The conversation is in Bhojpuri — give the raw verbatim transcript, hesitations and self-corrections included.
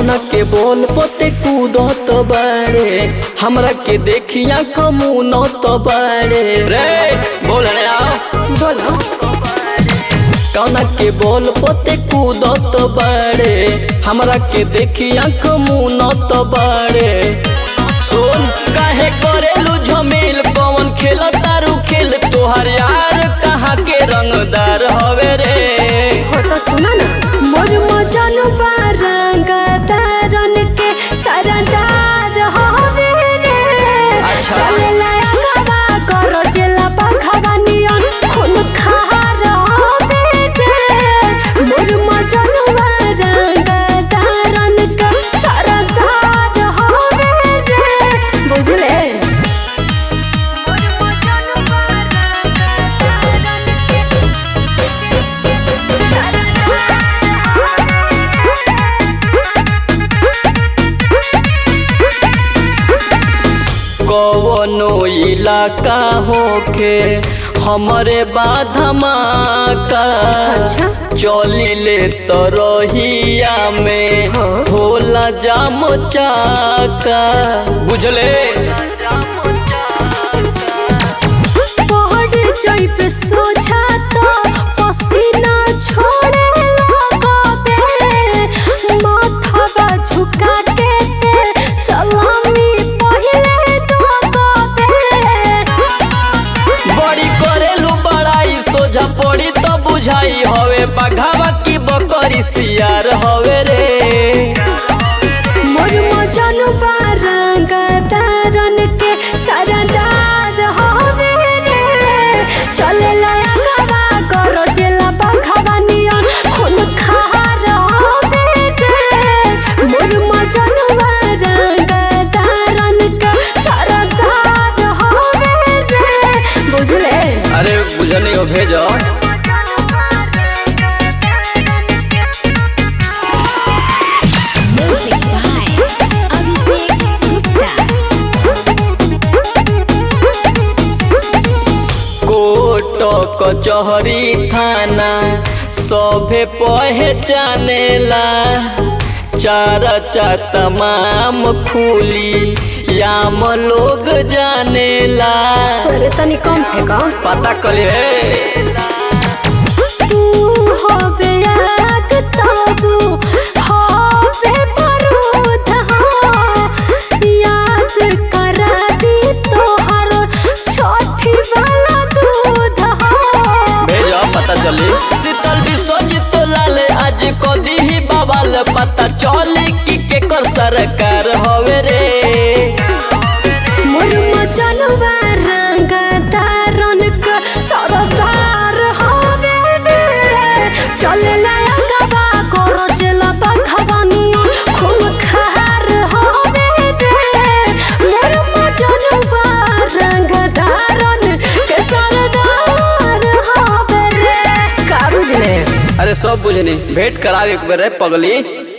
कौना के बोल पोते कूदत बाड़े हमरा के देखिया कमुनत बाड़े रे बोल रे आओ बोलो कौना के बोल पोते कूदत बाड़े हमरा के देखिया कमुनत बाड़े सुन काहे करेलू झमेल कौन खेल तारू खेल तोहार यार कहाँ के रंगदार हवे रे हो तो सुना ना मोर मजनू रंगदारन के सरदार हवे रे अच्छा। चले लायकवा करो जेला बखवा नियन खून खार हवे रे मोर मजनू रंगदारन के सरदार हवे रे बुझले कवनो इलाका होके हमरे बाधमाका अच्छा। चलिले तरहिया में हाँ। होला जाम चाका बुझले पहाड़ जइप सोझा तो पसीना छोड़े लगबे माथवा झुका के ते सलामी पहिले दबे बड़ी करेलू बड़ाई सोझा पड़ी तो बुझाई हवे बघावा की बकरी सियार हवे रे मोर मजनू रंगदारन के सरदार हवे रे चले लायकवा करो जेला बखवा नियन खून खार हवे रे मोर मजनू रंगदारन के सरदार हवे रे बुझले अरे बुझनी हो भेजो कोट कचहरी थाना सभे पहचानेला चारचा तमाम खुली याम लोग जानेला अरे तनी कम फेंका पता कली रे तू होवे आग ताबू होवे बारूद हो याद करा दी तोहर छोटी वाला दूध हो भेजो पता चली शीतल विश्वजीत लाले आज कदी ही बवाल पता चली कि केकर सरकार हवे रे मोर मजनवा रंगदारन के सरदार हवे रे चले लायकवा करो जेला बखवा नियन खून खार हवे रे मोर मजनवा रंगदारन के सरदार हवे रे का बुझले अरे सब बुझनी भेंट करावे एक बेर रे पगली।